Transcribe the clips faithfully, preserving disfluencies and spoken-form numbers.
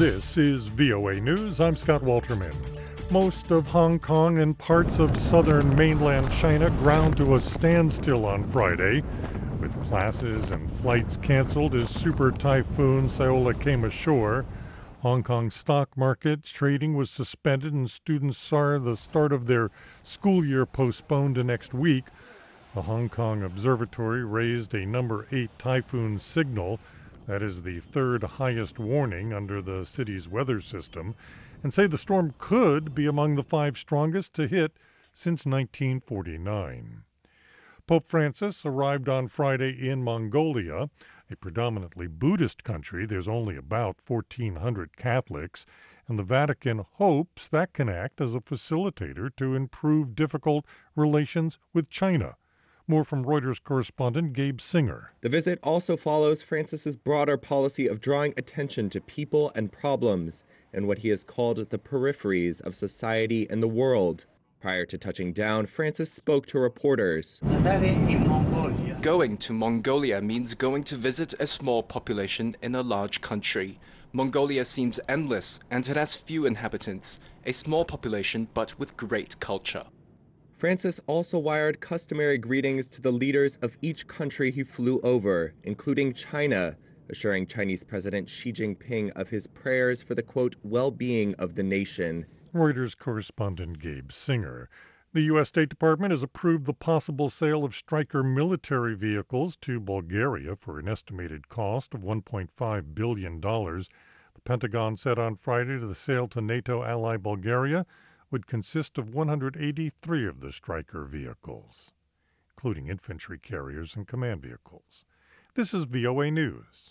This is V O A News. I'm Scott Walterman. Most of Hong Kong and parts of southern mainland China ground to a standstill on Friday, with classes and flights canceled as Super Typhoon Saola came ashore. Hong Kong stock market trading was suspended and students saw the start of their school year postponed to next week. The Hong Kong Observatory raised a number eight typhoon signal. That is the third highest warning under the city's weather system, and say the storm could be among the five strongest to hit since nineteen forty-nine. Pope Francis arrived on Friday in Mongolia, a predominantly Buddhist country. There's only about fourteen hundred Catholics, and the Vatican hopes that can act as a facilitator to improve difficult relations with China. More from Reuters correspondent Gabe Singer. The visit also follows Francis's broader policy of drawing attention to people and problems in what he has called the peripheries of society and the world. Prior to touching down, Francis spoke to reporters. Going to Mongolia means going to visit a small population in a large country. Mongolia seems endless, and it has few inhabitants, a small population but with great culture. Francis also wired customary greetings to the leaders of each country he flew over, including China, assuring Chinese President Xi Jinping of his prayers for the, quote, well-being of the nation. Reuters correspondent Gabe Singer. The U S State Department has approved the possible sale of Stryker military vehicles to Bulgaria for an estimated cost of one point five billion dollars. The Pentagon said on Friday the sale to NATO ally Bulgaria would consist of one hundred eighty-three of the Stryker vehicles, including infantry carriers and command vehicles. This is V O A News.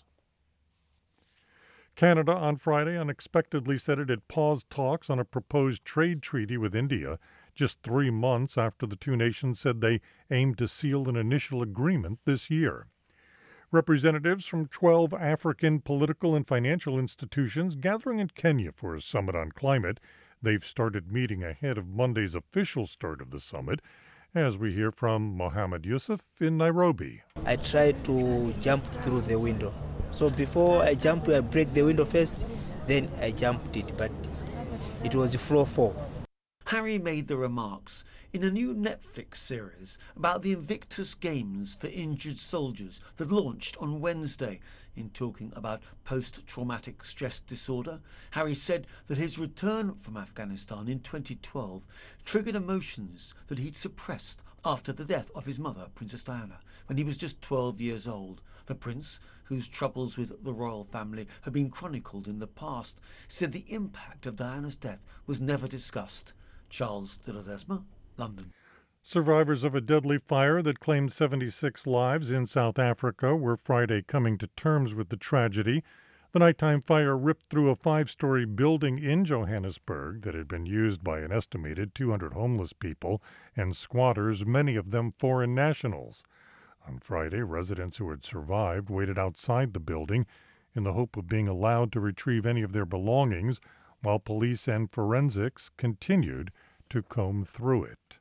Canada on Friday unexpectedly said it had paused talks on a proposed trade treaty with India just three months after the two nations said they aimed to seal an initial agreement this year. Representatives from twelve African political and financial institutions gathering in Kenya for a summit on climate. They've started meeting ahead of Monday's official start of the summit, as we hear from Mohammed Yusuf in Nairobi. I tried to jump through the window. So before I jump, I break the window first, then I jumped it, but it was a floor fall. Harry made the remarks in a new Netflix series about the Invictus Games for Injured Soldiers that launched on Wednesday. In talking about post-traumatic stress disorder, Harry said that his return from Afghanistan in twenty twelve triggered emotions that he'd suppressed after the death of his mother, Princess Diana, when he was just twelve years old. The prince, whose troubles with the royal family had been chronicled in the past, said the impact of Diana's death was never discussed. Charles de Ledesma, London. Survivors of a deadly fire that claimed seventy-six lives in South Africa were Friday coming to terms with the tragedy. The nighttime fire ripped through a five-story building in Johannesburg that had been used by an estimated two hundred homeless people and squatters, many of them foreign nationals. On Friday, residents who had survived waited outside the building in the hope of being allowed to retrieve any of their belongings, while police and forensics continued to comb through it.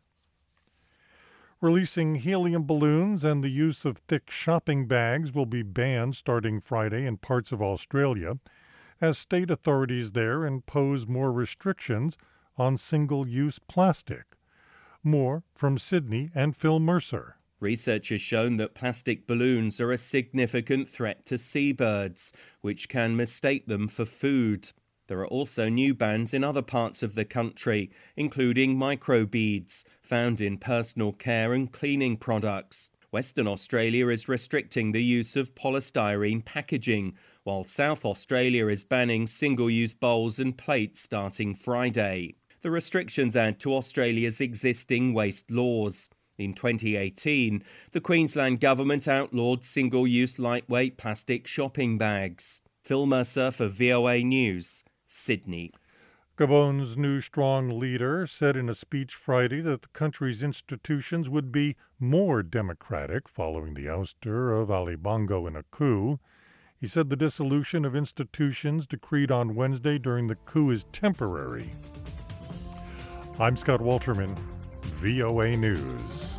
Releasing helium balloons and the use of thick shopping bags will be banned starting Friday in parts of Australia, as state authorities there impose more restrictions on single-use plastic. More from Sydney and Phil Mercer. Research has shown that plastic balloons are a significant threat to seabirds, which can mistake them for food. There are also new bans in other parts of the country, including microbeads, found in personal care and cleaning products. Western Australia is restricting the use of polystyrene packaging, while South Australia is banning single-use bowls and plates starting Friday. The restrictions add to Australia's existing waste laws. In twenty eighteen, the Queensland government outlawed single-use lightweight plastic shopping bags. Phil Mercer for V O A News, Sydney. Gabon's new strong leader said in a speech Friday that the country's institutions would be more democratic following the ouster of Ali Bongo in a coup. He said the dissolution of institutions decreed on Wednesday during the coup is temporary. I'm Scott Walterman, V O A News.